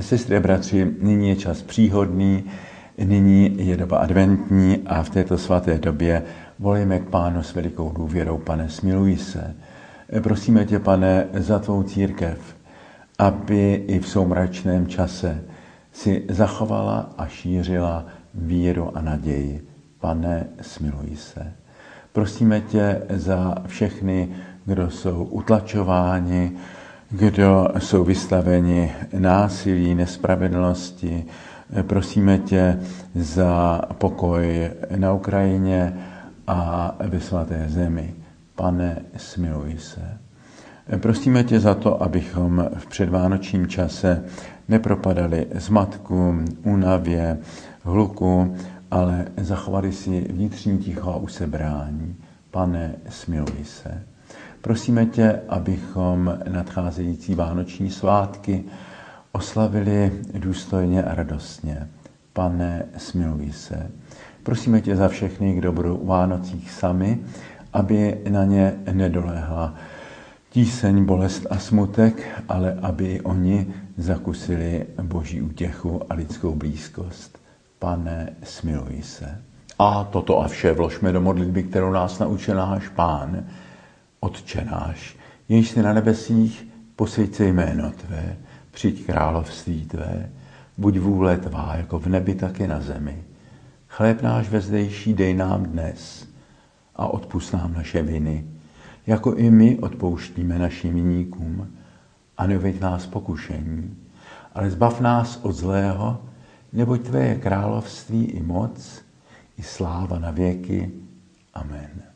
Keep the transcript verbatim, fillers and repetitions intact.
Sestry a bratři, nyní je čas příhodný, nyní je doba adventní a v této svaté době volíme k Pánu s velikou důvěrou. Pane, smiluj se. Prosíme tě, Pane, za tvou církev, aby i v soumračném čase si zachovala a šířila víru a naději. Pane, smiluj se. Prosíme tě za všechny, kdo jsou utlačováni, kdo jsou vystaveni násilí, nespravedlnosti. Prosíme tě za pokoj na Ukrajině a ve svaté zemi. Pane, smiluj se. Prosíme tě za to, abychom v předvánočním čase nepropadali zmatku, únavě, hluku, ale zachovali si vnitřní ticho a usebrání. Pane, smiluj se. Prosíme tě, abychom nadcházející vánoční svátky oslavili důstojně a radostně. Pane, smiluj se. Prosíme tě za všechny, kdo budou u Vánocích sami, aby na ně nedolehla tíseň, bolest a smutek, ale aby oni zakusili Boží útěchu a lidskou blízkost. Pane, smiluj se. A toto a vše vložme do modlitby, kterou nás naučil náš Pán. Otče náš, jenž jsi na nebesích, posvěť se jméno tvé, přijď království tvé, buď vůle tvá, jako v nebi, tak i na zemi. Chléb náš vezdejší dej nám dnes a odpusť nám naše viny, jako i my odpouštíme našim viníkům. A neuveď nás pokušení, ale zbav nás od zlého, neboť tvé je království i moc, i sláva na věky. Amen.